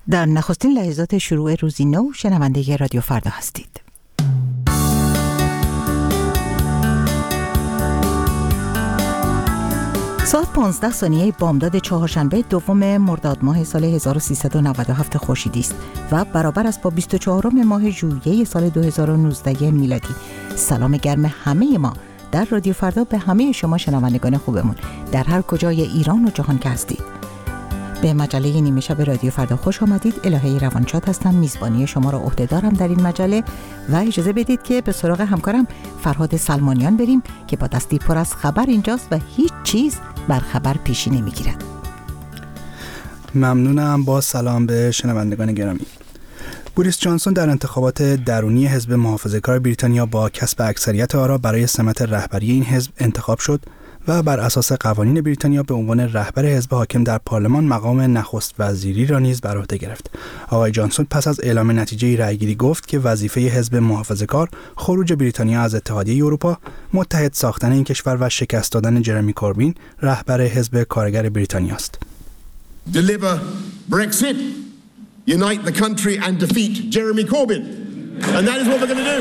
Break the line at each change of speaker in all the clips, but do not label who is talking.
در نخستین لحظات شروع روزی نو شنونده رادیو فردا هستید. ساعت 15 بامداد چهارشنبه دوم مرداد ماه سال 1397 خورشیدی است و برابر است با 24 ماه ژوئیه سال 2019 میلادی. سلام گرم همه ما در رادیو فردا به همه شما شنوندگان خوبمون در هر کجای ایران و جهان که هستید. به مجله نیمه شب رادیو فردا خوش آمدید. الهه روانشاد هستم، میزبانی شما را عهده دارم در این مجله و اجازه بدید که به سراغ همکارم فرهاد سلمانیان بریم که با دستی پر از خبر اینجاست و هیچ چیز بر خبر پیشی نمیگیرد.
ممنونم. با سلام به شنوندگان گرامی. بوریس جانسون در انتخابات درونی حزب محافظه‌کار بریتانیا با کسب اکثریت آرا برای سمت رهبری این حزب انتخاب شد و بر اساس قوانین بریتانیا به عنوان رهبر حزب حاکم در پارلمان مقام نخست وزیری را نیز بر عهده گرفت. آقای جانسون پس از اعلام نتیجه رأیگیری گفت که وظیفه حزب محافظه‌کار خروج بریتانیا از اتحادیه اروپا، متحد ساختن این کشور و شکست دادن جرمی کوربین رهبر حزب کارگر بریتانیا است.
Deliver Brexit, unite the country and defeat Jeremy Corbyn. And that is what we're going to do.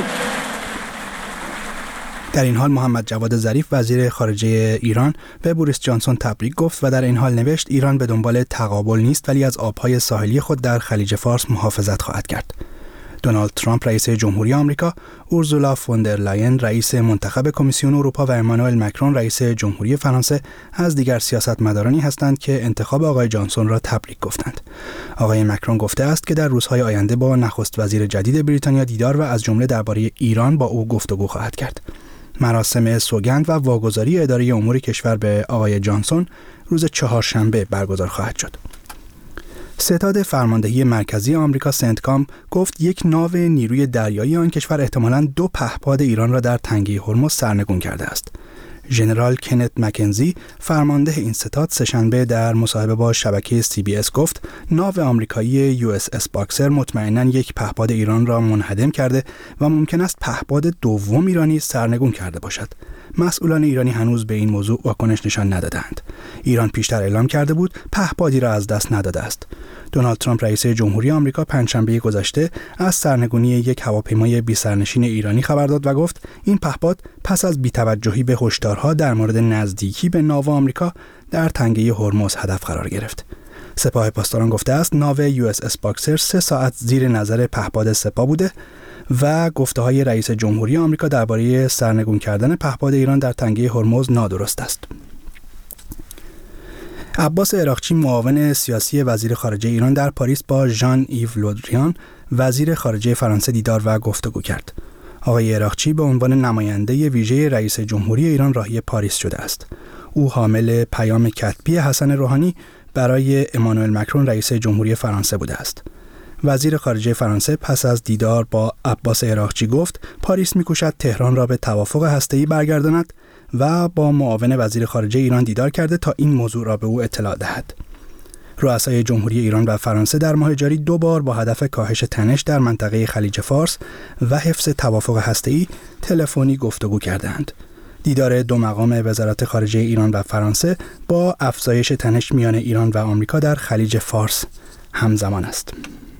در این حال محمد جواد ظریف وزیر خارجه ایران به بوریس جانسون تبریک گفت و در این حال نوشت ایران به دنبال تقابل نیست ولی از آبهای ساحلی خود در خلیج فارس محافظت خواهد کرد. دونالد ترامپ رئیس جمهوری آمریکا، اورزولا فوندر لاین رئیس منتخب کمیسیون اروپا و امانوئل مکرون رئیس جمهوری فرانسه از دیگر سیاستمدارانی هستند که انتخاب آقای جانسون را تبریک گفتند. آقای مکرون گفته است که در روزهای آینده با نخست وزیر جدید بریتانیا دیدار و از جمله درباره ایران با او گفتگو خواهد کرد. مراسم سوگند و واگذاری اداره امور کشور به آقای جانسون روز چهارشنبه برگزار خواهد شد. ستاد فرماندهی مرکزی آمریکا سنتکام گفت یک ناو نیروی دریایی آن کشور احتمالاً 2 پهپاد ایران را در تنگه هرمز سرنگون کرده است. ژنرال کنت مکنزی فرمانده این ستاد سه‌شنبه در مصاحبه با شبکه CBS گفت ناو آمریکایی USS باکسر مطمئناً یک پهپاد ایران را منهدم کرده و ممکن است پهپاد دوم ایرانی سرنگون کرده باشد. مسئولان ایرانی هنوز به این موضوع واکنش نشان ندادند. ایران پیشتر اعلام کرده بود پهپادی را از دست نداده است. دونالد ترامپ رئیس جمهوری آمریکا پنجشنبه گذشته از سرنگونی یک هواپیمای بی‌سرنشین ایرانی خبر داد و گفت این پهپاد پس از بی‌توجهی به هشدارها در مورد نزدیکی به ناو آمریکا در تنگه هرمز هدف قرار گرفت. سپاه پاسداران گفته است ناو USS باکسر 3 ساعت زیر نظر پهپاد سپاه بوده و گفته‌های رئیس جمهوری آمریکا درباره سرنگون کردن پهپاد ایران در تنگه هرمز نادرست است. عباس عراقچی معاون سیاسی وزیر خارجه ایران در پاریس با ژان ایو لودریان وزیر خارجه فرانسه دیدار و گفتگو کرد. آقای عراقچی به عنوان نماینده ویژه رئیس جمهوری ایران راهی پاریس شده است. او حامل پیام کتبی حسن روحانی برای امانوئل مکرون رئیس جمهوری فرانسه بوده است. وزیر خارجه فرانسه پس از دیدار با عباس عراقچی گفت پاریس می‌کوشد تهران را به توافق هسته‌ای برگرداند و با معاون وزیر خارجه ایران دیدار کرده تا این موضوع را به او اطلاع دهد. رؤسای جمهوری ایران و فرانسه در ماه جاری 2 بار با هدف کاهش تنش در منطقه خلیج فارس و حفظ توافق هسته‌ای تلفنی گفتگو کردند. دیدار 2 مقام وزارت خارجه ایران و فرانسه با افزایش تنش میان ایران و آمریکا در خلیج فارس همزمان است.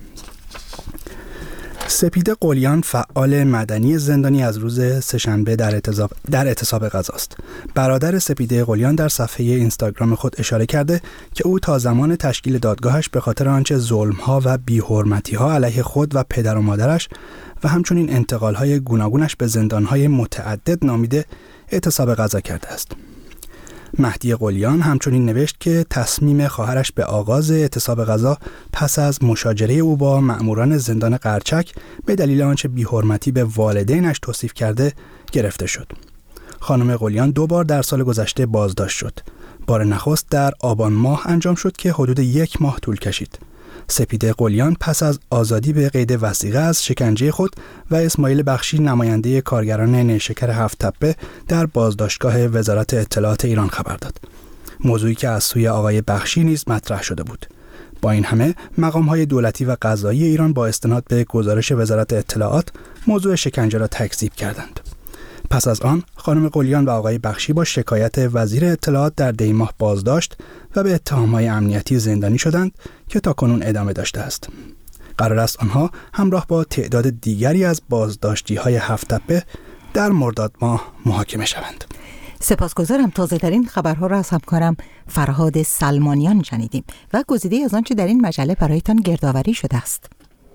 سپیده قلیان فعال مدنی زندانی از روز سه‌شنبه در اعتصاب غذا است. برادر سپیده قلیان در صفحه اینستاگرام خود اشاره کرده که او تا زمان تشکیل دادگاهش به خاطر آنچه ظلم‌ها و بی‌حرمتی‌ها علیه خود و پدر و مادرش و همچنین انتقال‌های گوناگونش به زندان‌های متعدد نامیده اعتصاب غذا کرده است. مهدی قلیان همچنین نوشت که تصمیم خواهرش به آغاز اعتصاب غذا پس از مشاجره او با مأموران زندان قرچک به دلیل آنچه بی‌حرمتی به والدینش توصیف کرده گرفته شد. خانم قلیان 2 بار در سال گذشته بازداشت شد. بار نخست در آبان ماه انجام شد که حدود 1 ماه طول کشید. سپیده قلیان پس از آزادی به قید وثیقه از شکنجه خود و اسماعیل بخشی نماینده کارگران نیشکر 7 تپه در بازداشتگاه وزارت اطلاعات ایران خبر داد. موضوعی که از سوی آقای بخشی نیز مطرح شده بود. با این همه مقام‌های دولتی و قضایی ایران با استناد به گزارش وزارت اطلاعات موضوع شکنجه را تکذیب کردند. پس از آن خانم قلیان و آقای بخشی با شکایت وزیر اطلاعات در دی ماه بازداشت و به اتهام‌های امنیتی زندانی شدند که تاکنون ادامه داشته است. قرار است آنها همراه با تعداد دیگری از بازداشتی‌های 7 تپه در مرداد ماه محاکمه شوند.
سپاسگزارم. تازه‌ترین خبرها را از همکارم فرهاد سلمانیان شنیدیم و گزیده از آنچه در این مجله برایتان گردآوری شده است.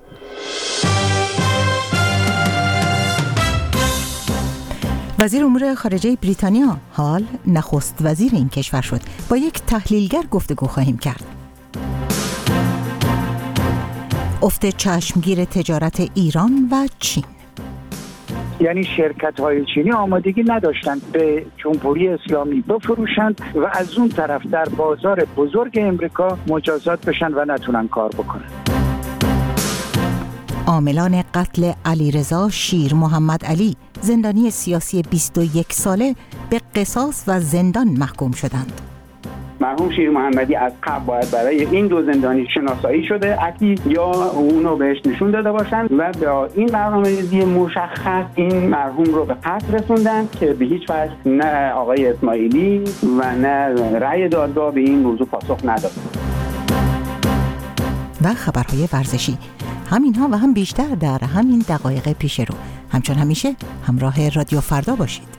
وزیر امور خارجه بریتانیا حال نخست وزیر این کشور شد. با یک تحلیلگر گفتگو خواهیم کرد. افت چشمگیر تجارت ایران و چین.
یعنی شرکت‌های چینی آمادگی نداشتند به جمهوری اسلامی بفروشند و از اون طرف در بازار بزرگ امریکا مجازات بشن و نتونن کار بکنن.
عاملان قتل علیرضا شیر محمد علی زندانی سیاسی 21 ساله به قصاص و زندان محکوم شدند.
مرحوم شیر محمدی از قبل باید برای این دو زندانی شناسایی شده علی یا اونو بهش نشون داده باشند و با این برنامه‌ریزی مشخص این مرحوم رو به قتل رسوندن که به هیچ وجه نه آقای اسماعیلی و نه رأی دادگاه به این موضوع پاسخ نداد.
و خبرهای ورزشی، همینها و هم بیشتر در همین دقایق پیش رو. همچون همیشه همراه رادیو فردا باشید.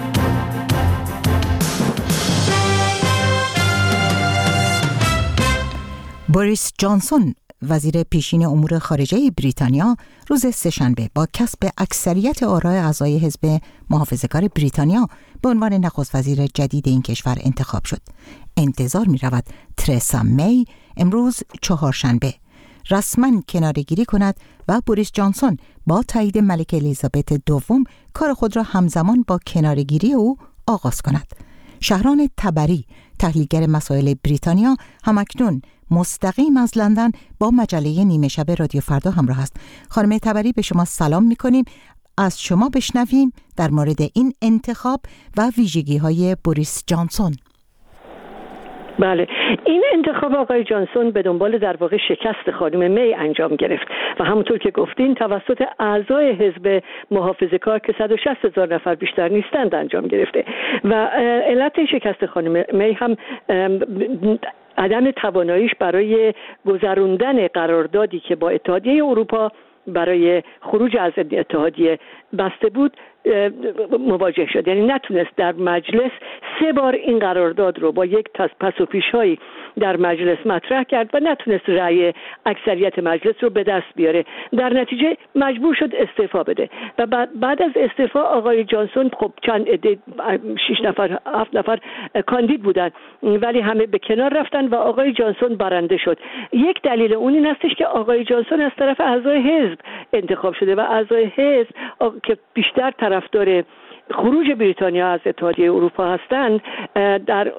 بوریس جانسون وزیر پیشین امور خارجه بریتانیا روز سه‌شنبه با کسب اکثریت آرای اعضای حزب محافظه‌کار بریتانیا به عنوان نخست وزیر جدید این کشور انتخاب شد. انتظار می‌رود ترسا می امروز چهارشنبه رسما کناره‌گیری کند و بوریس جانسون با تایید ملکه الیزابت دوم کار خود را همزمان با کناره‌گیری او آغاز کند. شهران تبری تحلیلگر مسائل بریتانیا همکنون مستقیم از لندن با مجله نیمه شب رادیو فردا همراه است. خانم تبری به شما سلام می‌کنیم. از شما بشنویم در مورد این انتخاب و ویژگی‌های بوریس جانسون.
بله، این انتخاب آقای جانسون به دنبال در واقع شکست خانم می انجام گرفت و همونطور که گفتین توسط اعضای حزب محافظه‌کار که 160,000 نفر بیشتر نیستند انجام گرفته و علت شکست خانم می هم عدم تواناییش برای گذراندن قراردادی که با اتحادیه اروپا برای خروج از اتحادیه بسته بود مواجه شد. یعنی نتونست در مجلس 3 بار این قرارداد رو با یک پس و پیش‌هایی در مجلس مطرح کرد و نتونست رأی اکثریت مجلس رو به دست بیاره. در نتیجه مجبور شد استعفا بده و بعد از استعفا آقای جانسون خب چند عده 6 نفر 7 نفر کاندید بودن ولی همه به کنار رفتن و آقای جانسون برنده شد. یک دلیل اون این هستش که آقای جانسون از طرف اعضای حزب انتخاب شده و اعضای حزب که بیشتر طرفدار خروج بریتانیا از اتحادیه اروپا هستند در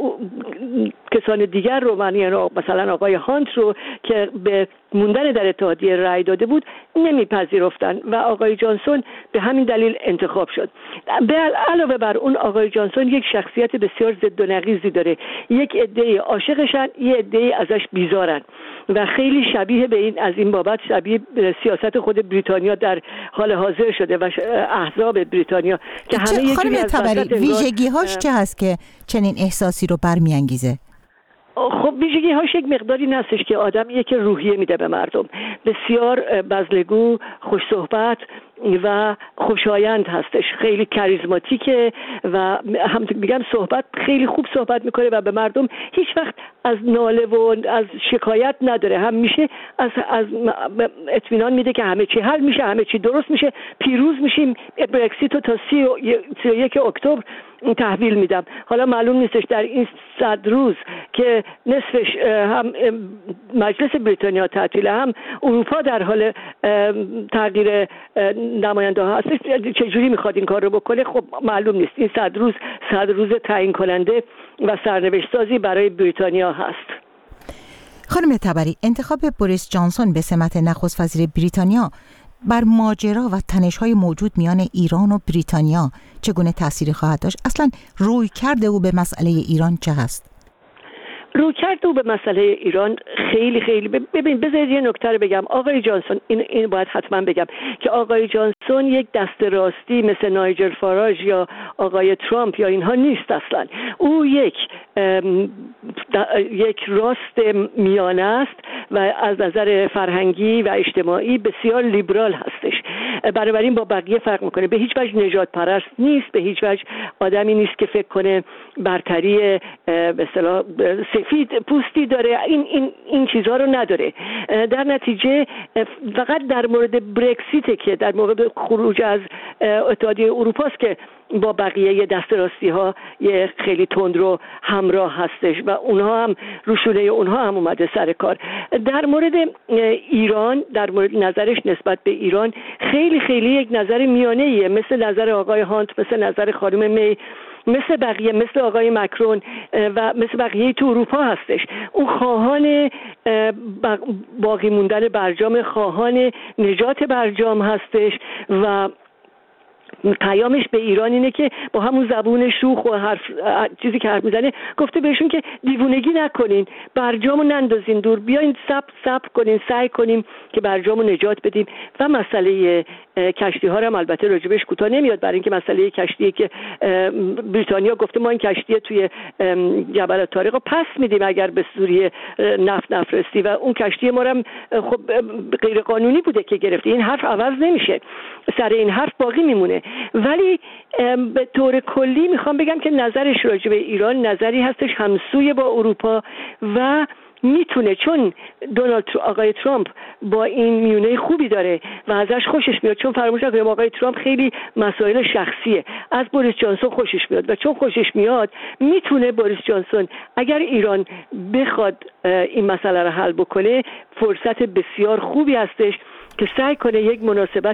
کسان دیگر رو مثلا آقای هانت رو که به موندن در اتحادیه رأی داده بود نمیپذیرفتن و آقای جانسون به همین دلیل انتخاب شد. علاوه بر اون آقای جانسون یک شخصیت بسیار ضد و نقیضی داره. یک عده عاشقشن، یک عده ازش بیزارن و خیلی شبیه به این از این بابت شبیه سیاست خود بریتانیا در حال حاضر شده و احزاب بریتانیا که همه یک جوری از
ویژگی‌هاش چه هست که چنین احساسی رو برمی‌انگیزه؟
خب ویژگی‌هاش یک مقداری هستش که آدمیه که روحیه میده به مردم، بسیار بزلگو، خوش صحبت و خوشایند هستش، خیلی کاریزماتیکه و هم میگم صحبت خیلی خوب صحبت میکنه و به مردم هیچ وقت از ناله و از شکایت نداره، همیشه از اطمینان میده که همه چی حل میشه، همه چی درست میشه، پیروز میشیم، برکسیت رو تا 31 اکتبر تحویل میدم. حالا معلوم نیستش در این 100 روز که نصفش هم مجلس بریتانیا تعطیله هم اروپا در حال تغییر نماینده ها هستش چجوری میخواد این کار رو بکنه. خب معلوم نیست. این 100 روز تعیین کننده و سرنوشت سازی برای بریتانیا هست.
خانم تبری، انتخاب بوریس جانسون به سمت نخست وزیر بریتانیا بر ماجرا و تنش‌های موجود میان ایران و بریتانیا چگونه تأثیری خواهد داشت؟ اصلا رویکرد او به مسئله ایران چه هست؟
رویکرد او به مسئله ایران خیلی خیلی ببین، بذارید یه نکته رو بگم آقای جانسون، این باید حتما بگم که آقای جانسون یک دست راستی مثل نایجل فاراژ یا آقای ترامپ یا اینها نیست اصلا. او یک راست میانه است و از نظر فرهنگی و اجتماعی بسیار لیبرال هستش، بنابراین با بقیه فرق میکنه. به هیچ وجه نژاد پرست نیست، به هیچ وجه آدمی نیست که فکر کنه برتری به اصطلاح سفید پوستی داره، این چیزها رو نداره. در نتیجه فقط در مورد برکسیت که در مورد خروج از اتحادیه اروپا است که با بقیه دست راستی ها یه خیلی تندرو همراه هستش و اونها هم روشونه اونها هم اومده سر کار. در مورد ایران، در مورد نظرش نسبت به ایران خیلی خیلی یک نظر میانه‌ایه، مثل نظر آقای هانت، مثل نظر خانم می، مثل بقیه، مثل آقای مکرون و مثل بقیه تو اروپا هستش. اون خواهان باقی موندن برجام، خواهان نجات برجام هستش و پیامش به ایران اینه که با همون زبون شوخ و چیزی که حرف میزنه گفته بهشون که دیوونگی نکنین، برجامو نندازین دور، بیاین صبر کنین، سعی کنیم که برجامو نجات بدیم. و مسئله کشتی ها رو هم البته راجبش کوتاه نمیاد، برای اینکه مسئله کشتی که بریتانیا گفته ما این کشتی توی جبل طارق رو پس میدیم اگر به سوریه نفت نفرستی، و اون کشتی ما هم خب غیر قانونی بوده که گرفتی. این حرف عوض نمیشه، سر این حرف باقی میمونه. ولی به طور کلی میخوام بگم که نظرش راجع به ایران نظری هستش همسوی با اروپا و میتونه، چون آقای ترامپ با این میونه خوبی داره و ازش خوشش میاد، چون فراموش نکنیم آقای ترامپ خیلی مسائل شخصیه، از بوریس جانسون خوشش میاد و چون خوشش میاد میتونه بوریس جانسون اگر ایران بخواد این مسئله رو حل بکنه فرصت بسیار خوبی هستش که سعی کنه یک مناسبت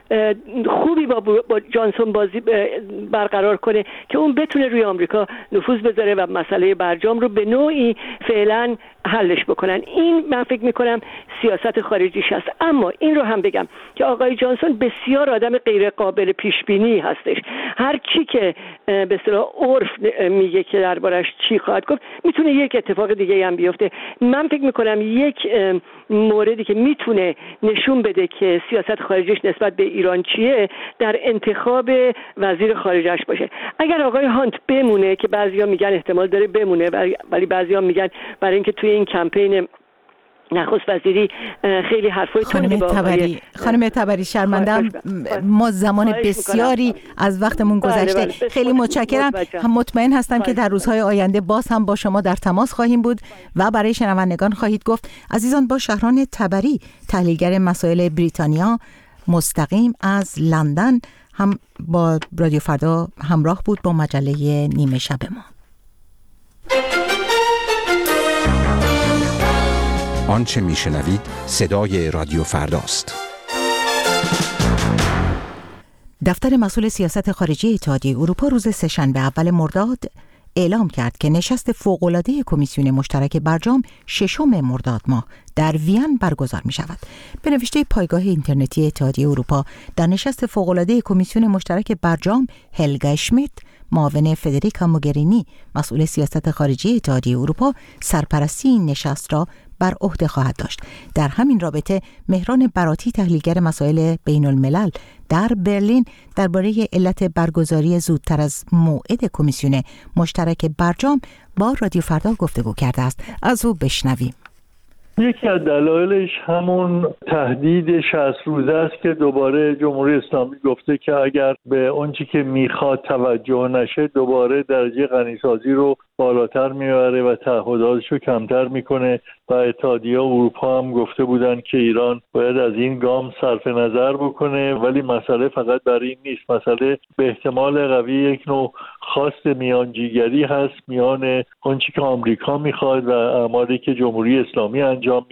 خوبی با جانسون برقرار کنه که اون بتونه روی آمریکا نفوذ بذاره و مسئله برجام رو به نوعی فعلا حلش بکنن. این من فکر میکنم سیاست خارجیش هست. اما این رو هم بگم که آقای جانسون بسیار آدم غیر قابل پیش بینی هستش. هر چی که به اصطلاح عرف میگه که دربارش چی خواهد گفت میتونه یک اتفاق دیگه هم بیفته. من فکر میکنم یک موردی که میتونه نشون بده که سیاست خارجیش نسبت به ایران چیه در انتخاب وزیر خارجش باشه. اگر آقای هانت بمونه که بعضیا میگن احتمال داره بمونه ولی بعضیا میگن برای اینکه توی این کمپین نخست وزیری خیلی حرفای تندی با
خانم تبری شرمندم، ما زمان بسیاری از وقتمون گذشته. خیلی متشکرم. مطمئن هستم که در روزهای آینده باز هم با شما در تماس خواهیم بود و برای شنوندگان خواهید گفت. عزیزان، با شهران تبری تحلیلگر مسائل بریتانیا مستقیم از لندن هم با رادیو فردا همراه بود با مجله نیمه شب ما.
آنچه میشنوید صدای رادیو فرداست.
دفتر مسئول سیاست خارجی اتحادیه اروپا روز سه‌شنبه اول مرداد اعلام کرد که نشست فوق‌العاده کمیسیون مشترک برجام 6 مرداد ماه در وین برگزار می شود. به نوشته پایگاه اینترنتی اتحادیه اروپا، در نشست فوق‌العاده کمیسیون مشترک برجام هلگا اشمیت، معاون فدریکا موگرینی مسئول سیاست خارجی اتحادیه اروپا، سرپرستی این نشست را بر عهده خواهد داشت. در همین رابطه مهران براتی، تحلیلگر مسائل بین الملل در برلین، درباره علت برگزاری زودتر از موعد کمیسیون مشترک برجام با رادیو فردا گفتگو کرده است. از او بشنویم.
یکی از دلایلش همون تهدید 60 روزه است که دوباره جمهوری اسلامی گفته که اگر به اونچه که میخواد توجه نشه دوباره درجه غنیسازی رو بالاتر میبره و تعهداتش رو کمتر میکنه. و اتحادیه اروپا هم گفته بودن که ایران باید از این گام صرف نظر بکنه. ولی مسئله فقط برای این نیست، مسئله به احتمال قوی یک نوع خواست میانجیگری هست میان اونچه که آمریکا میخواد و اعمالی که جمهوری اسلامی انجام میده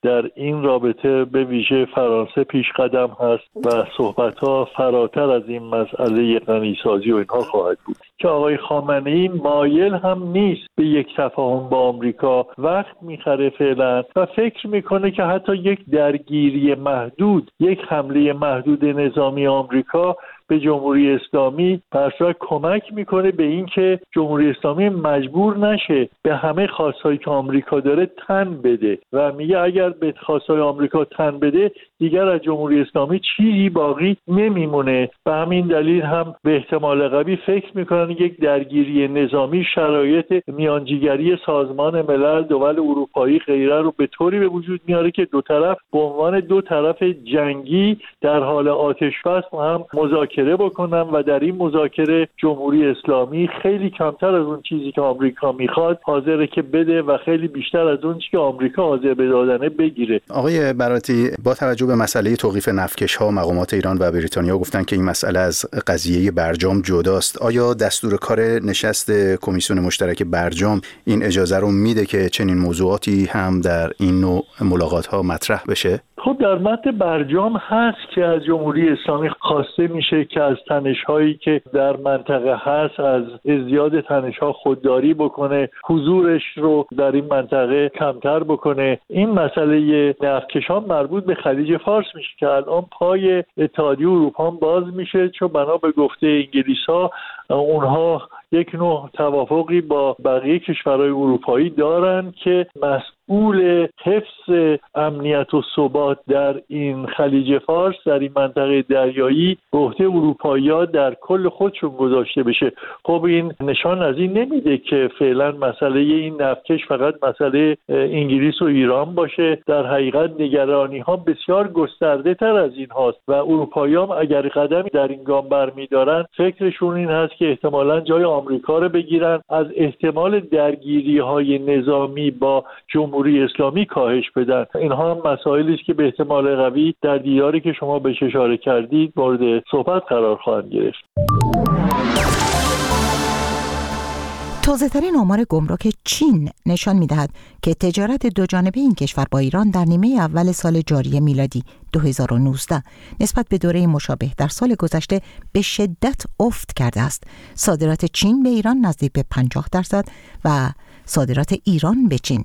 در این رابطه به ویژه فرانسه پیش قدم هست و صحبت‌ها فراتر از این مسئله غنیسازی و اینها خواهد بود که آقای خامنه‌ای مایل هم نیست به یک تفاهم با آمریکا، وقت میخره فعلا و فکر میکنه که حتی یک درگیری محدود، یک حمله محدود نظامی آمریکا به جمهوری اسلامی برصورت کمک میکنه به این که جمهوری اسلامی مجبور نشه به همه خواستهایی که آمریکا داره تن بده و میگه اگر به خواستهای آمریکا تن بده دیگر از جمهوری اسلامی چیزی باقی نمیمونه. به همین دلیل هم به احتمال قوی فکر میکنن یک درگیری نظامی شرایط میانجیگری سازمان ملل، دول اروپایی غیره رو به طوری به وجود میاره که دو طرف به عنوان دو طرف جنگی در حال آتش‌بس هم مذاکره بکنن و در این مذاکره جمهوری اسلامی خیلی کمتر از اون چیزی که آمریکا میخواد حاضره که بده و خیلی بیشتر از اون چیزی که آمریکا حاضر به دادنه بگیره.
آقای براتی، با توجه به مسئله توقیف نفتکش‌ها، مقامات ایران و بریتانیا گفتن که این مسئله از قضیه برجام جداست. آیا دستور کار نشست کمیسیون مشترک برجام این اجازه رو میده که چنین موضوعاتی هم در این نوع ملاقات‌ها مطرح بشه؟
خب در متن برجام هست که از جمهوری اسلامی خواسته میشه که از تنش‌هایی که در منطقه هست، از ازدیاد تنش‌ها خودداری بکنه، حضورش رو در این منطقه کمتر بکنه. این مسئله نفتکشان مربوط به خلیج فارس میشه که الان پای اتحادیه اروپا باز میشه، چون بنا به گفته انگلیس‌ها اونها یک نوع توافقی با بقیه کشورهای اروپایی دارن که مسئول حفظ امنیت و ثبات در این خلیج فارس، در این منطقه دریایی، به عهده اروپایی‌ها در کل خودشون گذاشته بشه. خب این نشان از این نمیده که فعلا مسئله این نفتکش فقط مسئله انگلیس و ایران باشه. در حقیقت نگرانی‌ها بسیار گسترده تر از این هاست و اروپایی‌ها اگر قدمی در این گام برمی‌دارن فکرشون این هست که احتمالاً جای آمریکا رو بگیرن، از احتمال درگیری‌های نظامی با جمهوری اسلامی کاهش بدن. اینها هم مسائلی است که به احتمال قوی در دیداری که شما بهش اشاره کردید مورد صحبت قرار خواهند گرفت.
تازه‌ترین آمار گمرک چین نشان می‌دهد که تجارت دوجانبه این کشور با ایران در نیمه اول سال جاری میلادی 2019 نسبت به دوره مشابه در سال گذشته به شدت افت کرده است. صادرات چین به ایران نزدیک به 50% و صادرات ایران به چین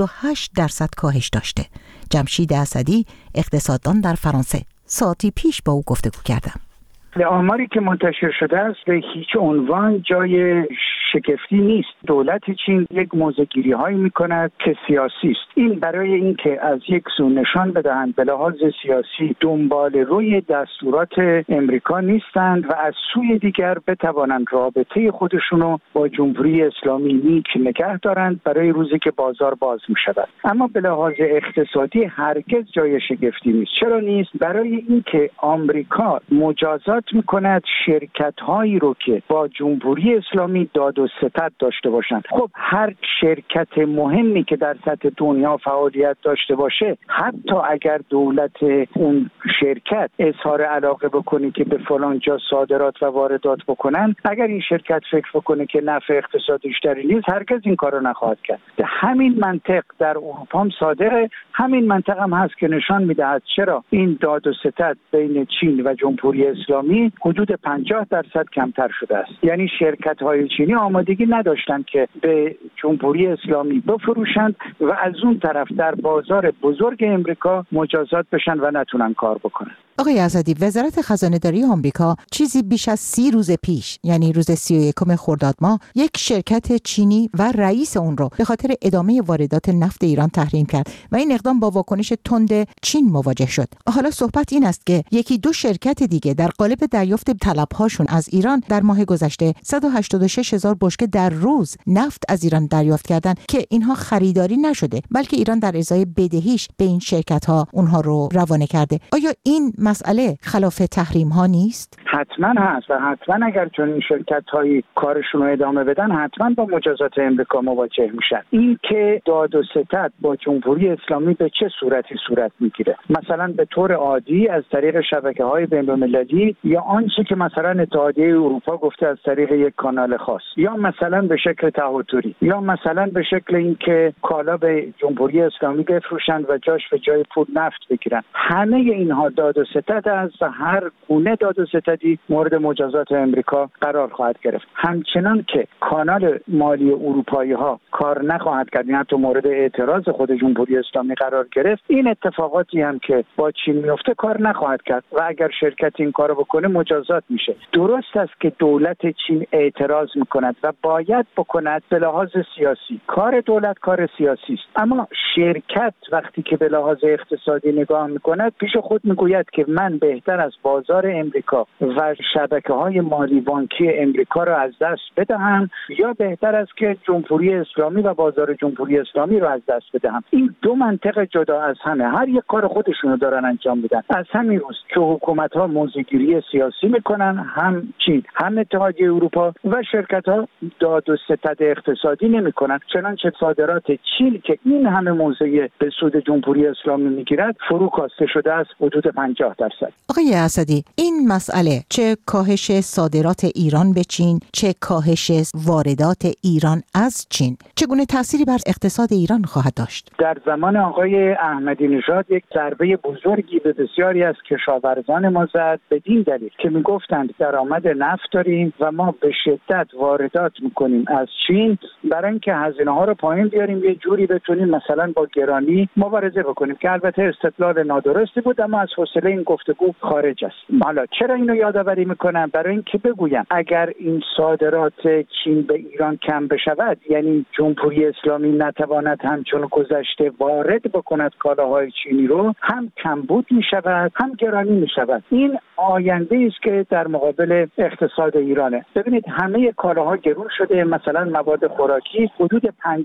28% کاهش داشته. جمشید اسدی، اقتصاددان در فرانسه، ساعتی پیش با او گفتگو کردم.
آماری که منتشر شده است به هیچ عنوان جای شگفتی نیست. دولت چین یک موضع‌گیری هایی می‌کند که سیاسی است. این برای اینکه از یک سو نشان بدهند به لحاظ سیاسی دنبال روی دستورات امریکا نیستند و از سوی دیگر بتوانند رابطه خودشونو با جمهوری اسلامی نیک نگه دارند برای روزی که بازار باز می‌شود. اما به لحاظ اقتصادی هرگز جای شگفتی نیست. چرا نیست؟ برای اینکه آمریکا مجازات می‌کند شرکت‌هایی رو که با جمهوری اسلامی داد و ستد داشته باشند. خب هر شرکت مهمی که در سطح دنیا فعالیت داشته باشه، حتی اگر دولت اون شرکت اظهار علاقه بکنه که به فلان جا صادرات و واردات بکنن، اگر این شرکت فکر بکنه که نفع اقتصادیش داری نیست، هرگز این کارو نخواهد کرد. همین منطق در اروپا هم صادقه. همین منطق هم هست که نشان میدهد چرا این داد و ستد بین چین و جمهوری اسلامی حدود 50% کمتر شده است. یعنی شرکت‌های چینی آمادگی نداشتند که به جمهوری اسلامی بفروشند و از اون طرف در بازار بزرگ امریکا مجازات بشن و نتونن کار بکنن.
آقای اسدی، وزارت خزانه‌داری آمریکا چیزی بیش از 30 روز پیش، یعنی روز 31 خرداد ماه، یک شرکت چینی و رئیس اون رو به خاطر ادامه واردات نفت ایران تحریم کرد و این اقدام با واکنش تند چین مواجه شد. حالا صحبت این است که یکی دو شرکت دیگه در قالب دریافت طلب‌هاشون از ایران در ماه گذشته 186,000 بشکه در روز نفت از ایران دریافت کردن که اینها خریداری نشده، بلکه ایران در ازای بدهیش به این شرکت‌ها اونها رو روانه کرده. آیا این مسئله خلاف تحریم ها نیست؟
حتما هست و حتما اگر چون این شرکت هایی کارشون رو ادامه بدن حتما با مجازات امریکا مواجه میشن. این که داد و ستد با جمهوری اسلامی به چه صورتی صورت میگیره؟ مثلا به طور عادی از طریق شبکه‌های بین‌المللی، یا آنچه که مثلا اتحادیه اروپا گفته از طریق یک کانال خاص، یا مثلا به شکل تهاتوری، یا مثلا به شکل اینکه کالا به جمهوری اسلامی بفروشند و جاش به جای پول نفت بگیرن. همه اینها داد و ستد است و هر گونه داد و ستدی مورد مجازات امریکا قرار خواهد گرفت. همچنان که کانال مالی اروپایی ها کار نخواهد کرد، حتی مورد اعتراض خود جمهوری اسلامی قرار گرفت، این اتفاقاتی هم که با چین میفته کار نخواهد کرد و اگر شرکت این کارو بکنه مجازات میشه. درست است که دولت چین اعتراض میکند و باید بکند به لحاظ سیاسی. کار دولت کار سیاسی است، اما شرکت وقتی که به لحاظ اقتصادی نگاه میکند پیش خود میگوید که من بهتر از بازار امریکا و شبکه‌های مالی بانکی امریکا را از دست بدهم یا بهتر است که جمهوری اسلامی و بازار جمهوری اسلامی را از دست بدهم. این دو منطق جدا از همه، هر یک کار خودشونو دارن انجام میدن. از همین روز که حکومت‌ها موضع‌گیری سیاسی میکنن، هم چین هم اتحادیه اروپا، و شرکت‌ها داد و ستد اقتصادی نمیکنن. چنانچه صادرات چین که این همه موضع به سود جمهوری اسلامی میگیرد فرو کاسته شده است حدود 50%.
آقای اسدی، این مسئله چه کاهش صادرات ایران به چین، چه کاهش واردات ایران از چین، چگونه تأثیری بر اقتصاد ایران خواهد داشت؟
در زمان آقای احمدی نژاد یک ضربه بزرگی به بسیاری از کشاورزان ما زد، بدین دلیل که میگفتند درآمد نفت داریم و ما به شدت واردات میکنیم از چین برای اینکه هزینه ها رو پایین بیاریم، یه جوری بتونیم مثلا با گرانی مبارزه بکنیم، که البته استدلال نادرستی بود اما از حوصله این گفتگو خارج است. حالا چرا اینو یادآوری میکنم؟ برای اینکه بگویم اگر این صادرات چین به ایران کم بشود، یعنی جمهوری اسلامی نتواند همچون گذشته وارد بکند کالاهای چینی رو، هم کمبود میشود هم گرانی میشود. این آینده است که در مقابل اقتصاد ایرانه. ببینید همه کالاها گرون شده، مثلا مواد خوراکی حدود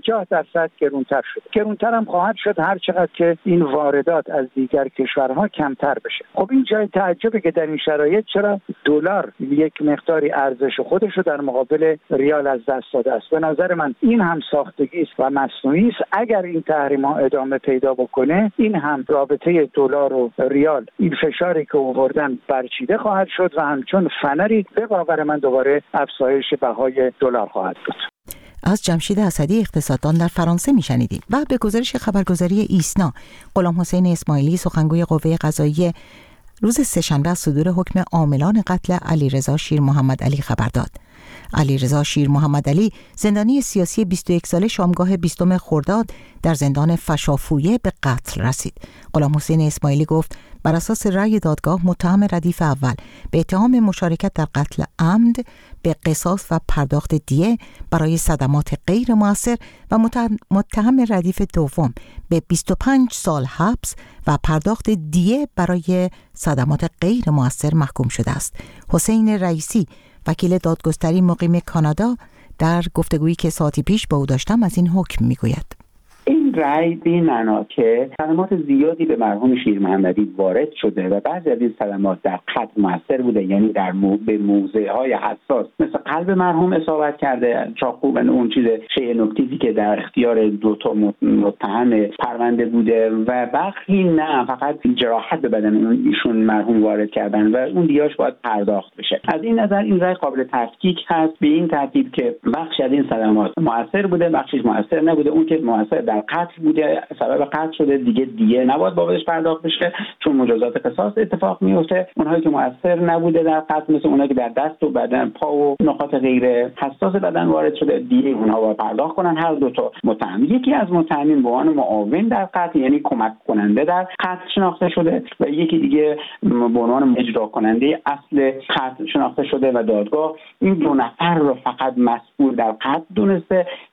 50% گرونتر شده. گرونتر هم خواهد شد هر چقدر که این واردات از دیگر کشورها کمتر بشه. خب این جای تعجبه که در این شرایط چرا دلار یک مقداری ارزش خودش رو در مقابل ریال از دست داده است. به نظر من این هم ساختگی است و مصنوعی است. اگر این تحریم‌ها ادامه پیدا بکنه، این هم رابطه دلار و ریال، این فشاری که آوردن برچیده خواهد شد و همچون فنری به باور من دوباره افزایش بهای دلار خواهد بود.
از جمشید اسدی، اقتصاددان در فرانسه میشنیدیم. و به گزارش خبرگزاری ایسنا، غلامحسین اسماعیلی، سخنگوی قوه قضاییه، روز سه‌شنبه از صدور حکم عاملان قتل علیرضا شیر محمد علی خبر داد. علیرضا شیر محمد علی، زندانی سیاسی 21 ساله، شامگاه 20 خرداد در زندان فشافویه به قتل رسید. غلامحسین اسماعیلی گفت بر اساس رأی دادگاه متهم ردیف اول به اتهام مشارکت در قتل عمد به قصاص و پرداخت دیه برای صدمات غیر مؤثر و متهم ردیف دوم به 25 سال حبس و پرداخت دیه برای صدمات غیر مؤثر محکوم شده است. حسین رئیسی، وکیل دادگستری مقیم کانادا، در گفتگویی که ساعتی پیش با او داشتم از این حکم میگوید.
این رأی به این معنا که صدمات زیادی به مرحوم شیر محمدی وارد شده و بعضی از این صدمات در قتل مؤثر بوده، یعنی در به موضع‌های حساس مثل قلب مرحوم اصابت کرده چاقو و اون شیء نکتیزی که در اختیار دو تا متهم پرونده بوده و بخشی نه، فقط جراحت به بدن ایشون مرحوم وارد کردن و اون دیاش باید پرداخت بشه. از این نظر این رأی قابل تفکیک هست به این ترتیب که بخشی از این صدمات مؤثر بوده، بخشش مؤثر نبوده. اون که مؤثر در قتل بوده، سبب قتل شده، دیگه نباید بابتش پرداخت بشه چون مجازات قصاص اتفاق میفته. اونهایی که مؤثر نبوده در قتل، مثل اونایی که در دست و بدن، پا و نقاط غیر حساس بدن وارد شده، دیگه اونها باید پرداخت کنن. هر دو تا متهم، یکی از متهمین به عنوان معاون در قتل یعنی کمک کننده در قتل شناخته شده و یکی دیگه به عنوان اجرا کننده اصل قتل شناخته شده و دادگاه این دو نفر رو فقط مسئول در قتل دونسته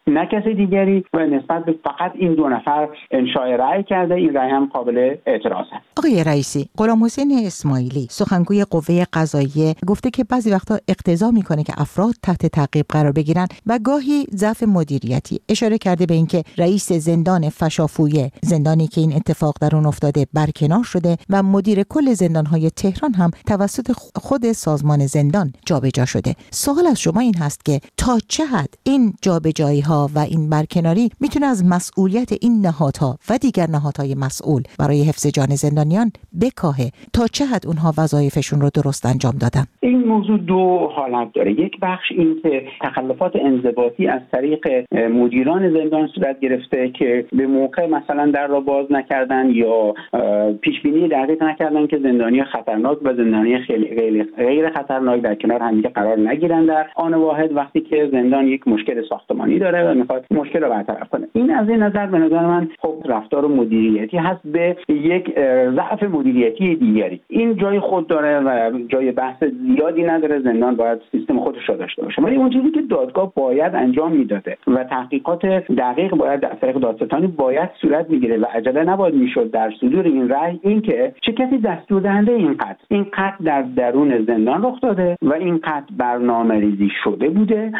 نه کسی دیگری و نسبت به فقط این 2 نفر انشاء رأی کرده. این رأی هم قابل اعتراض است.
آقای رئیسی، غلامحسین اسماعیلی سخنگوی قوه قضاییه گفته که بعضی وقتا اقتضا میکنه که افراد تحت تعقیب قرار بگیرن و گاهی ضعف مدیریتی. اشاره کرده به اینکه رئیس زندان فشافویه، زندانی که این اتفاق در اون افتاده، برکنار شده و مدیر کل زندانهای تهران هم توسط خود سازمان زندان جابجا شده. سوال از شما این هست که تا چه حد این جابجایی‌ها و این برکناری میتونه از مسئولیت این نهادها و دیگر نهادهای مسئول برای حفظ جان زندانیان بکاهه؟ تا چه حد اونها وظایفشون رو درست انجام دادن؟
این موضوع 2 حالت داره. یک بخش این که تخلفات انضباطی از طریق مدیران زندان صورت گرفته که به موقع مثلا در را باز نکردن یا پیش بینی دقیق نکردن که زندانی خطرناک و زندانی غیر خطرناک در کنار هم دیگه قرار نگیرن در آن واحد وقتی که زندان یک مشکل ساختمانی داره و میخواد مشکل رو برطرف کنه. این از این نظر به نظر من خب رفتار مدیریتی هست به یک ضعف مدیریتی دیگری. این جای خود داره و جای بحث زیادی نداره. زندان باید سیستم خودش رو داشته باشه. ولی اون چیزی که دادگاه باید انجام میداده و تحقیقات دقیق باید از طریق دادستانی باید صورت میگیره و عجله نباید میشد در صدور این رأی، این که چه کسی دستوردهنده این قتل در درون زندان رخ داده و این قتل برنامه‌ریزی شده بوده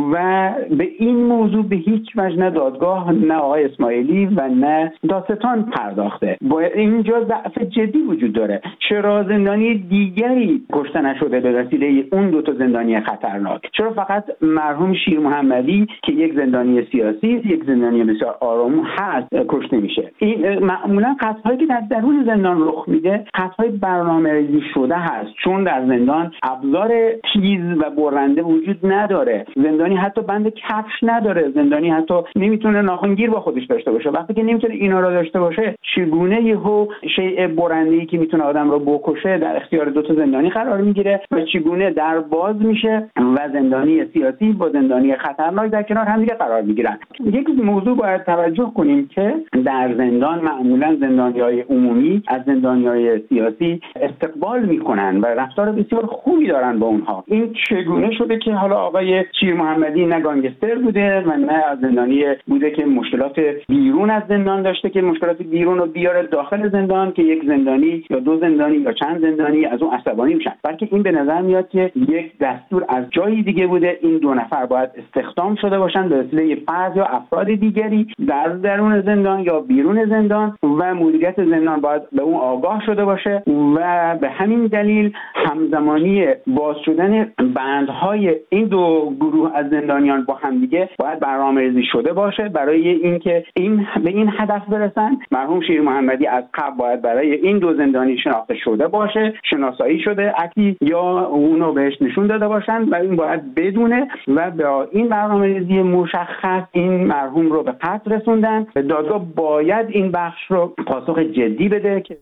و به این موضوع به هیچ وجه نه دادگاه نه آقای اسماعیلی و نه دادستان پرداخته. با اینجا ضعف جدی وجود داره. چرا زندانی دیگری کشته نشده به وسیله اون 2 زندانی خطرناک؟ چرا فقط مرحوم شیر محمدی که یک زندانی سیاسی، یک زندانی بسیار آرام هست کشته میشه؟ این معمولا قتل‌هایی که در درون زندان رخ میده قتل‌های برنامه‌ریزی شده هست، چون در زندان ابزار تیز و برنده وجود نداره. زندانی حتی بند کفش نداره. زندانی حتی نمیتونه ناخنگیر با خودش داشته باشه. وقتی که نمیتونه اینا رو داشته باشه، چگونه یهو شیء برنده‌ای که میتونه آدم رو بکشه در اختیار 2 زندانی قرار میگیره و چگونه در باز میشه و زندانی سیاسی با زندانی خطرناک در کنار هم دیگه قرار میگیرن. یک موضوع باید توجه کنیم که در زندان معمولا زندانیای عمومی از زندانیای سیاسی استقبال میکنن و رفتار بسیار خوبی دارن با اونها. این چگونه شده که حالا آقای شیر محمدی نه گانگستر بوده و نه از زندانی بوده که مشکلات بیرون از زندان داشته که مشکلات بیرون رو بیاره داخل زندان که یک زندانی یا 2 زندانی یا چند زندانی از اون عصبانی میشن، بلکه این به نظر میاد که یک دستور از جایی دیگه بوده. این 2 نفر باید استخدام شده باشن به وسیله فرد یا افراد دیگری در درون زندان یا بیرون زندان و مدیریت زندان باید به اون آگاه شده باشه و به همین دلیل همزمانی باز شدن بندهای این 2 گروه از زندانیان با هم دیگه باید برنامه‌ریزی شده باشه برای اینکه به این هدف برسن. مرحوم شیر محمدی از قبل باید برای این 2 زندانی شناخته شده باشه، شناسایی شده، اکی یا اونو بهش نشون داده باشن و این باید بدونه و با این برنامه‌ریزی مشخص این مرحوم رو به قتل رسوندن. دادگاه باید این بخش رو پاسخ جدی بده. که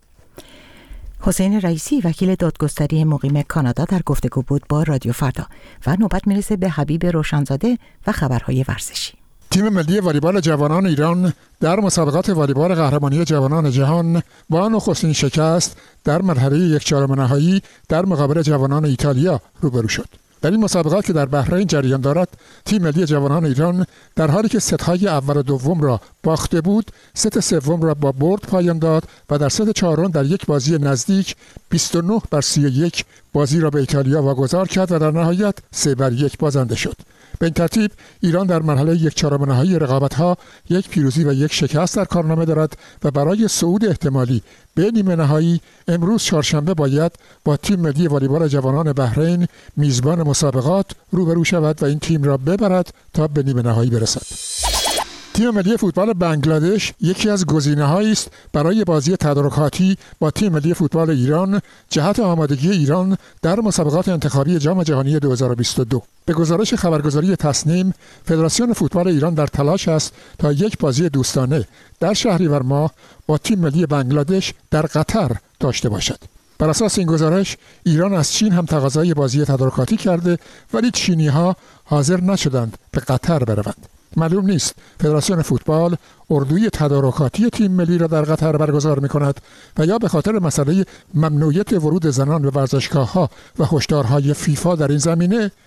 حسین رئیسی وکیل دادگستری مقیم کانادا در گفتگو بود با رادیو فردا و نوبت میرسه به حبیب روشنزاده و خبرهای ورزشی.
تیم ملی والیبال جوانان ایران در مسابقات والیبال قهرمانی جوانان جهان با نخستین شکست در مرحله 1/4 نهایی در مقابل جوانان ایتالیا روبرو شد. در این مسابقات که در بحرین جریان دارد، تیم ملی جوانان ایران در حالی که ست‌های اول و دوم را باخته بود، ست سوم را با برد پایان داد و در ست چهارم در یک بازی نزدیک 29-31 بازی را به ایتالیا واگذار کرد و در نهایت 3-1 بازنده شد. به این ترتیب ایران در مرحله 1/4 نهایی رقابت‌ها یک پیروزی و یک شکست در کارنامه دارد و برای صعود احتمالی به نیمه نهایی امروز چهارشنبه باید با تیم ملی والیبال جوانان بحرین میزبان مسابقات روبرو شود و این تیم را ببرد تا به نیمه نهایی برسد. تیم ملی فوتبال بنگلادش یکی از گزینه‌هایی است برای بازی تدارکاتی با تیم ملی فوتبال ایران جهت آمادگی ایران در مسابقات انتخابی جام جهانی 2022. به گزارش خبرگزاری تصنیم، فدراسیون فوتبال ایران در تلاش است تا یک بازی دوستانه در شهریور ماه با تیم ملی بنگلادش در قطر داشته باشد. بر اساس این گزارش، ایران از چین هم تقاضای بازی تدارکاتی کرده، ولی چینی‌ها حاضر نشدند به قطر بروند. معلوم نیست فدراسیون فوتبال اردوی تدارکاتی تیم ملی را در قطر برگزار می‌کند و یا به خاطر مسئله ممنوعیت ورود زنان به ورزشگاه‌ها و هشدارهای فیفا در این زمینه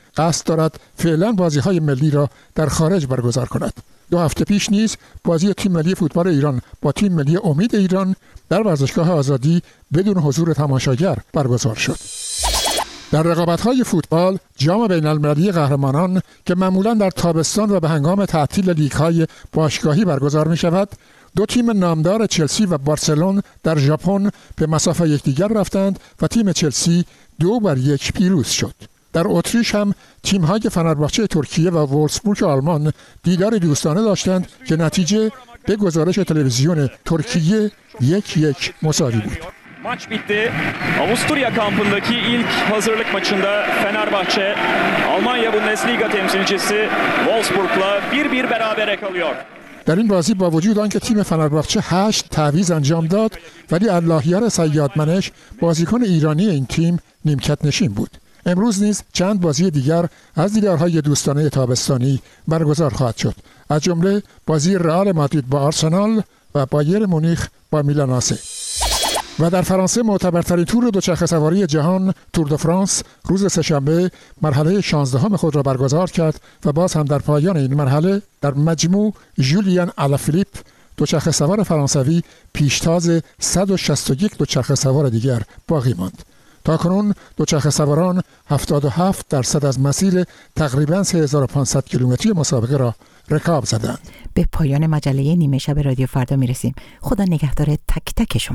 قصد دارد فعلا بازی‌های ملی را در خارج برگزار کند. 2 هفته پیش نیز بازی تیم ملی فوتبال ایران با تیم ملی امید ایران در ورزشگاه آزادی بدون حضور تماشاگر برگزار شد. در رقابت‌های فوتبال جام بین‌المللی قهرمانان که معمولاً در تابستان و به هنگام تعطیل لیگ‌های باشگاهی برگزار می‌شود، 2 تیم نامدار چلسی و بارسلون در ژاپن به مسافه یکدیگر رفتند و تیم چلسی 2-1 پیروز شد. در اتریش هم تیم‌های فنرباغچه ترکیه و وولفسبورگ آلمان دیدار دوستانه داشتند که نتیجه به گزارش تلویزیون ترکیه 1-1 مساوی بود.
Maç bitti. Avusturya kampındaki ilk hazırlık maçında Fenerbahçe Almanya Bundesliga temsilcisi Wolfsburg'la 1-1 berabere kalıyor.
در این بازی با وجود آنکه تیم فنرباغچه 8 تعویض انجام داد، ولی اللهیار صیادمنش بازیکن ایرانی این تیم نیمکت نشین بود. امروز نیز چند بازی دیگر از دیدارهای دوستانه تابستانی برگزار خواهد شد، از جمله بازی رئال مادرید با آرسنال و بایر مونیخ با میلان آسه. و در فرانسه معتبرترین تور دوچرخه سواری جهان تور دو فرانس روز سه‌شنبه مرحله 16 خود را برگزار کرد و باز هم در پایان این مرحله در مجموع ژولیان آلافیلیپ دوچرخه سوار فرانسوی پیشتاز 161 دوچرخه سوار دیگر باقی ماند. تاکنون دوچرخه سواران 77% از مسیر تقریباً 3500 کیلومتری مسابقه را رکاب زدند.
به پایان مجله نیمه شب رادیو فردا میرسیم. خدا نگهدار تک تک شما.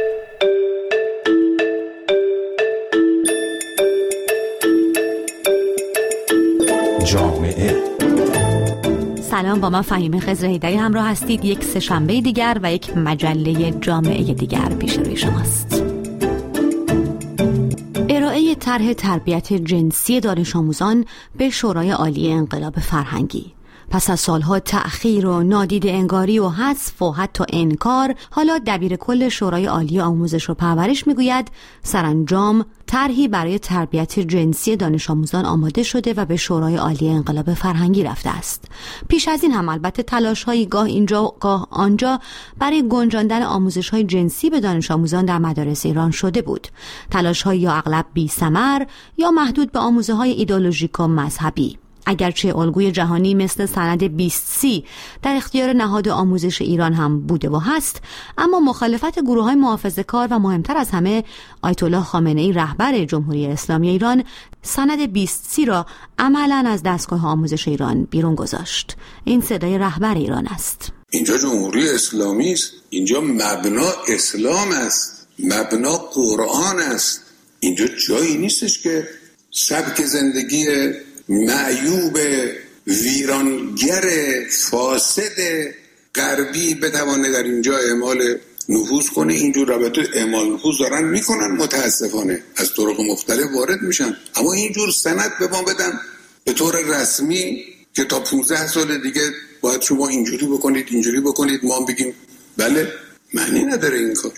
جامعه.
سلام، با من فهیمه خضرهیدری همراه هستید. یک سه‌شنبه دیگر و یک مجله جامعه دیگر پیش روی شماست. ارائه طرح تربیت جنسی دانش آموزان به شورای عالی انقلاب فرهنگی. پس از سالها تأخیر و نادیده انگاری و حذف و حتی انکار، حالا دبیر کل شورای عالی آموزش و پرورش میگوید سرانجام طرحی برای تربیت جنسی دانش آموزان آماده شده و به شورای عالی انقلاب فرهنگی رفته است. پیش از این هم البته تلاش‌هایی گاه اینجا گاه آنجا برای گنجاندن آموزش‌های جنسی به دانش آموزان در مدارس ایران شده بود. تلاش‌هایی یا اغلب بی‌ثمر یا محدود به آموزه‌های ایدئولوژیک و مذهبی. اگرچه الگوی جهانی مثل سند 2030 در اختیار نهاد آموزش ایران هم بوده و هست، اما مخالفت گروه‌های محافظه‌کار و مهمتر از همه آیت الله خامنه‌ای رهبر جمهوری اسلامی ایران سند 2030 را عملاً از دستگاه آموزش ایران بیرون گذاشت. این صدای رهبر ایران است.
اینجا جمهوری اسلامی است، اینجا مبنا اسلام است، مبنا قرآن است. اینجا جایی نیستش که سبک زندگی معیوب ویرانگر فاسد غربی بتوانه در اینجا اعمال نفوذ کنه. اینجور رابطه اعمال نفوذ دارن میکنن، متاسفانه از طرق مختلف وارد میشن، اما اینجور سند به ما بدن به طور رسمی که تا 15 سال دیگه باید شما اینجوری بکنید ما بگیم بله. معنی نداره این کار.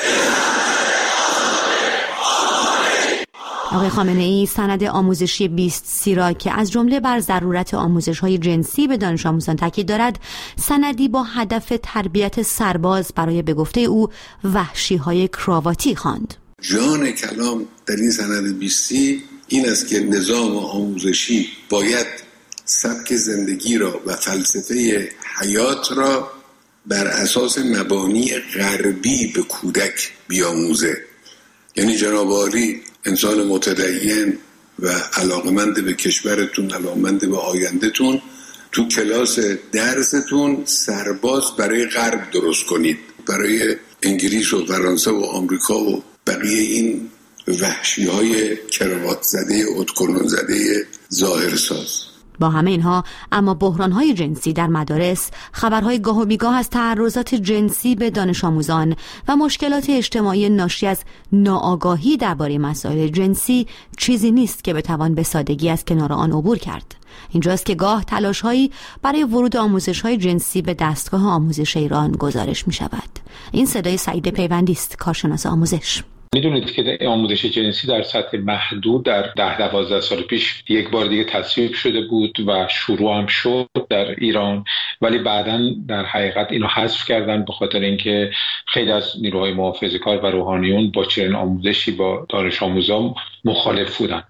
آقای خامنه‌ای سند آموزشی 2030 را که از جمله بر ضرورت آموزش‌های جنسی به دانش آموزان تاکید دارد، سندی با هدف تربیت سرباز برای به گفته او وحشی‌های کراواتی خواند.
جان کلام در این سند 2030 این است که نظام آموزشی باید سبک زندگی را و فلسفه حیات را بر اساس مبانی غربی به کودک بیاموزه. یعنی جناب عالی انسان متدین و علاقمند به کشورتون، علاقمند به آیندهتون، تو کلاس درستون سرباز برای غرب درست کنید، برای انگلیس و فرانسه و آمریکا و بقیه این وحشی‌های کراوات زده، ادکنون زده ظاهرساز.
با همه اینها اما بحران‌های جنسی در مدارس، خبرهای گاه و بیگاه از تعرضات جنسی به دانش آموزان و مشکلات اجتماعی ناشی از ناآگاهی درباره مسائل جنسی چیزی نیست که بتوان به سادگی از کنار آن عبور کرد. اینجاست که گاه تلاش‌هایی برای ورود آموزش‌های جنسی به دستگاه آموزش ایران گزارش می‌شود. این صدای سعید پیوندی است، کارشناس آموزش.
میدونید که آموزش جنسی در سطح محدود در 10-12 سال پیش یک بار دیگه تصویب شده بود و شروع هم شد در ایران، ولی بعداً در حقیقت اینو حذف کردن به خاطر اینکه خیلی از نیروهای محافظه‌کار و روحانیون با چنین آموزشی با دانش آموزان مخالف بودن.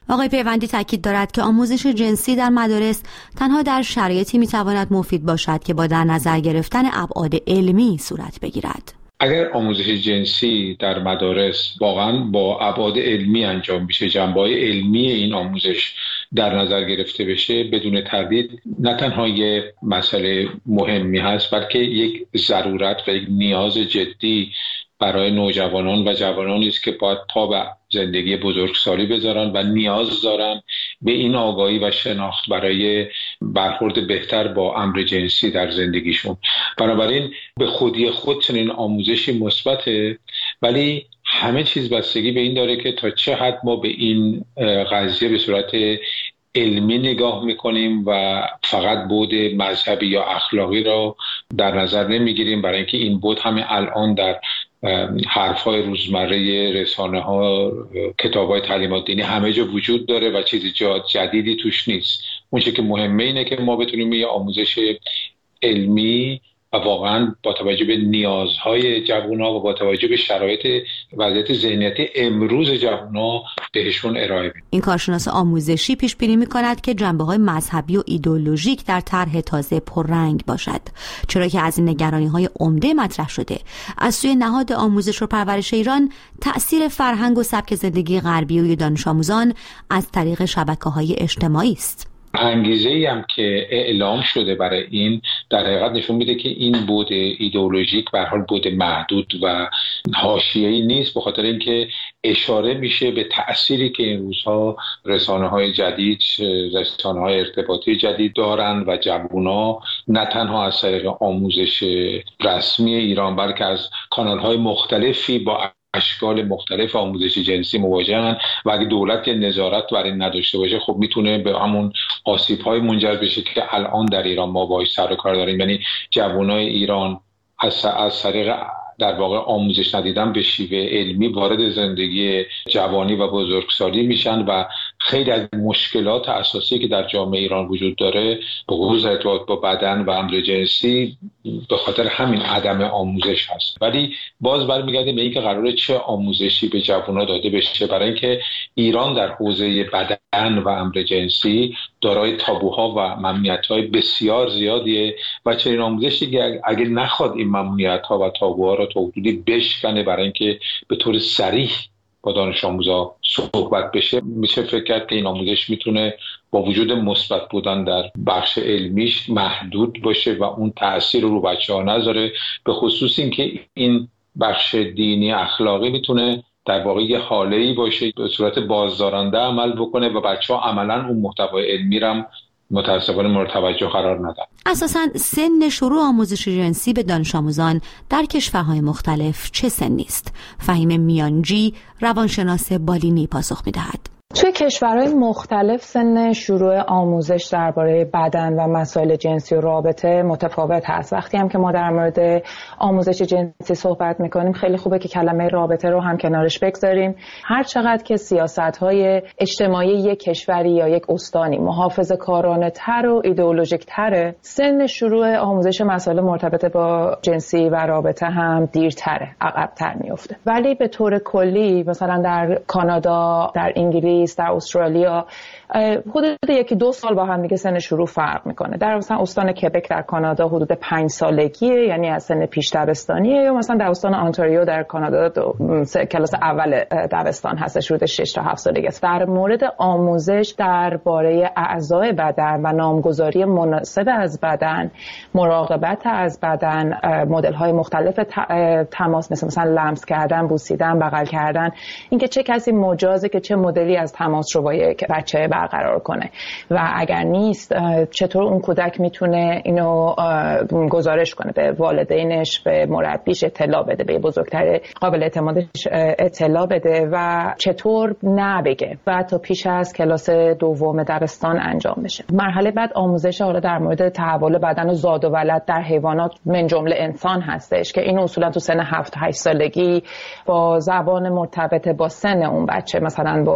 آقای پیوندی تاکید دارد که آموزش جنسی در مدارس تنها در شرایطی میتواند مفید باشد که با در نظر گرفتن ابعاد علمی صورت بگیرد.
اگر آموزش جنسی در مدارس واقعا با ابعاد علمی انجام بشه، جنبه‌های علمی این آموزش در نظر گرفته بشه، بدون تردید نه تنها یک مسئله مهمی هست بلکه یک ضرورت و یک نیاز جدی برای نوجوانان و جوانانی است که باید پا به زندگی بزرگسالی بذارن و نیاز دارن به این آگاهی و شناخت برای برخورد بهتر با امر جنسی در زندگیشون. بنابراین به خودی خود چنین آموزشی مثبته، ولی همه چیز بستگی به این داره که تا چه حد ما به این قضیه به صورت علمی نگاه میکنیم و فقط بعد مذهبی یا اخلاقی را در نظر نمیگیریم، برای اینکه این بعد همه الان در حرف‌های روزمره رسانه‌ها، کتاب‌های تعلیمات دینی همه جا وجود داره و چیزی جدیدی توش نیست. اون چیزی که مهمه اینه که ما بتونیم یه آموزش علمی و واقعا با توجه به نیازهای جوان‌ها و با توجه به شرایط وضعیت ذهنیتی امروز جوان‌ها بهشون ارائه بدیم.
این کارشناس آموزشی پیش بینی می‌کند که جنبه‌های مذهبی و ایدئولوژیک در طرح تازه پررنگ باشد، چرا که از این نگرانی‌های عمده مطرح شده از سوی نهاد آموزش و پرورش ایران تأثیر فرهنگ و سبک زندگی غربی و دانش آموزان از طریق شبکه‌های اجتماعی است.
انگیزه‌ای هم که اعلام شده برای این در حقیقت نشون میده که این بعد ایدئولوژیک به هر حال بعد محدود و حاشیه‌ای نیست، به خاطر اینکه اشاره میشه به تأثیری که این روزها رسانه‌های جدید، رسانه‌های ارتباطی جدید دارن و جوونا نه تنها از طریق آموزش رسمی ایران بلکه از کانال‌های مختلفی با اشکال مختلف آموزش جنسی مواجهن و اگه دولت نظارت بر این نداشته باشه خب میتونه به همون آسیب‌های منجر بشه که الان در ایران ما باهاش سر و کار داریم. یعنی جوانای ایران از طریق در واقع آموزش ندیدن به شیوه علمی وارد زندگی جوانی و بزرگسالی میشن و خیلی از مشکلات اساسی که در جامعه ایران وجود داره به خصوص ارتباط با بدن و امر جنسی به خاطر همین عدم آموزش هست. ولی باز برمیگردیم به اینکه قراره چه آموزشی به جوان‌ها داده بشه، برای اینکه ایران در حوزه بدن و امر جنسی دارای تابوها و ممنوعیت‌های بسیار زیادیه و چنین آموزشی که اگه نخواد این ممنوعیت‌ها و تابوها را تا حدودی بشکنه برای اینکه به طور صریح با دانش آموزا صحبت بشه، میشه فکر کرد که این آموزش میتونه با وجود مثبت بودن در بخش علمیش محدود باشه و اون تأثیر رو بچه‌ها نذاره، به خصوص اینکه این بخش دینی اخلاقی میتونه در واقع یه حاله‌ای باشه به صورت بازدارنده عمل بکنه و بچه‌ها عملاً اون محتوای علمی رو متأسفانه مورد توجه قرار ندن.
اساساً سن شروع آموزش جنسی به دانش آموزان در کشورهای مختلف چه سنی است؟ فهیم میانجی، روانشناس بالینی پاسخ می‌دهد.
توی کشورهای مختلف سن شروع آموزش درباره بدن و مسائل جنسی و رابطه متفاوت هست. وقتی هم که ما در مورد آموزش جنسی صحبت میکنیم خیلی خوبه که کلمه رابطه رو هم کنارش بگذاریم. هر چقدر که سیاست‌های اجتماعی یک کشوری یا یک استانی محافظه‌کارانه تر و ایدئولوژیک تره، سن شروع آموزش مسائل مرتبط با جنسی و رابطه هم دیرتره، عقب‌تر میفته. ولی به طور کلی مثلا در کانادا، در انگلیس، در استرالیا حدود 1-2 سال با هم دیگه سن شروع فرق میکنه. در مثلا استان کبک در کانادا حدود 5 سالگیه، یعنی از سن پیش دبستانیه، یا مثلا در استان آنتاریو در کانادا کلاس اول دبستان هستش، حدود 6 تا 7 سالگی است. در مورد آموزش درباره اعضای بدن و نامگذاری مناسب از بدن، مراقبت از بدن، مدل‌های مختلف تماس مثلا لمس کردن، بوسیدن، بغل کردن، اینکه چه کسی مجازه که چه مدلی از تماس رو با یک بچه برقرار کنه و اگر نیست چطور اون کودک میتونه اینو گزارش کنه به والدینش، به مربیش اطلاع بده، به بزرگتر قابل اعتمادش اطلاع بده و چطور نبگه و تا پیش از کلاس دوم دبستان انجام بشه. مرحله بعد آموزش حالا در مورد تحول بدن و زاد و ولد در حیوانات من جمله انسان هستش که این اصولا تو سن 7-8 سالگی با زبان مرتبط با سن اون بچه، مثلا با فیلم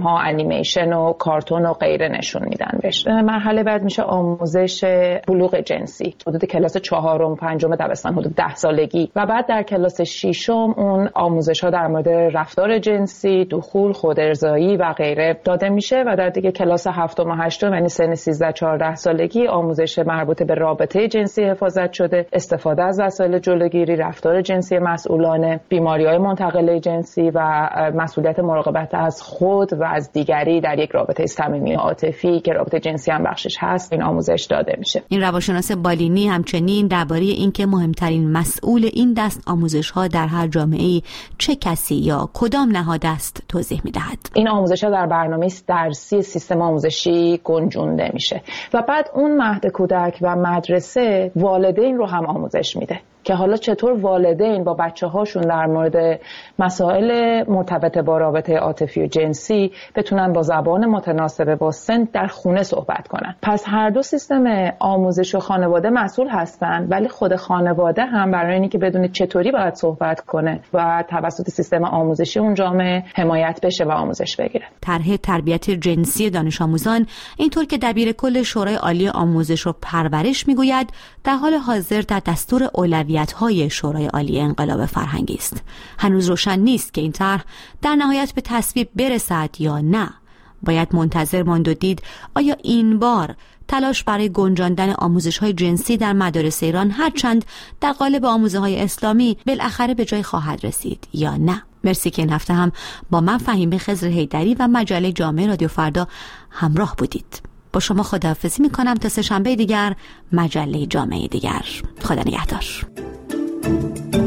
ها، انیمیشن و کارتون و غیره نشون میدن بهش. مرحله بعد میشه آموزش بلوغ جنسی، حدود کلاس 4 و 5 دبستان، حدود 10 سالگی، و بعد در کلاس 6 اون آموزش ها در مورد رفتار جنسی، دخول، خودارضایی و غیره داده میشه و در دیگه کلاس 7 و 8 یعنی سن 13-14 سالگی آموزش مربوط به رابطه جنسی حفاظت شده، استفاده از وسایل جلوگیری، رفتار جنسی مسئولانه، بیماری‌های منتقله جنسی و مسئولیت مراقبت از خود و از دیگری در یک رابطه صمیمی عاطفی که رابطه جنسی هم بخشش هست این آموزش داده میشه.
این روانشناس بالینی همچنین درباره اینکه مهمترین مسئول این دست آموزش‌ها در هر جامعه‌ای چه کسی یا کدام نهاد است توضیح می‌دهد.
این آموزش‌ها در برنامه درسی سیستم آموزشی گنجونده میشه و بعد اون مهد کودک و مدرسه والدین رو هم آموزش میده که حالا چطور والدین با بچه‌هاشون در مورد مسائل مرتبط با رابطه عاطفی و جنسی بتونن با زبان متناسب با سن در خونه صحبت کنن. پس هر دو سیستم آموزش و خانواده مسئول هستن، ولی خود خانواده هم برای اینکه که بدونه چطوری باید صحبت کنه و توسط سیستم آموزشی اون جامعه حمایت بشه و آموزش بگیره.
طرح تربیت جنسی دانش آموزان اینطور که دبیر کل شورای عالی آموزش و پرورش میگوید در حال حاضر در دستور اولویت‌های شورای عالی انقلاب فرهنگی است. هنوز روشن نیست که این طرح در نهایت به تصویب برسد یا نه. باید منتظر ماند و دید آیا این بار تلاش برای گنجاندن آموزش‌های جنسی در مدارس ایران هرچند در قالب آموزه‌های اسلامی بالاخره به جای خواهد رسید یا نه. مرسی که این هفته هم با من فهیمه خضر حیدری و مجله جامعه رادیو فردا همراه بودید. با شما خداحافظی می‌کنم تا سه‌شنبه دیگر، مجله جامعه دیگر. خدا نگهدار.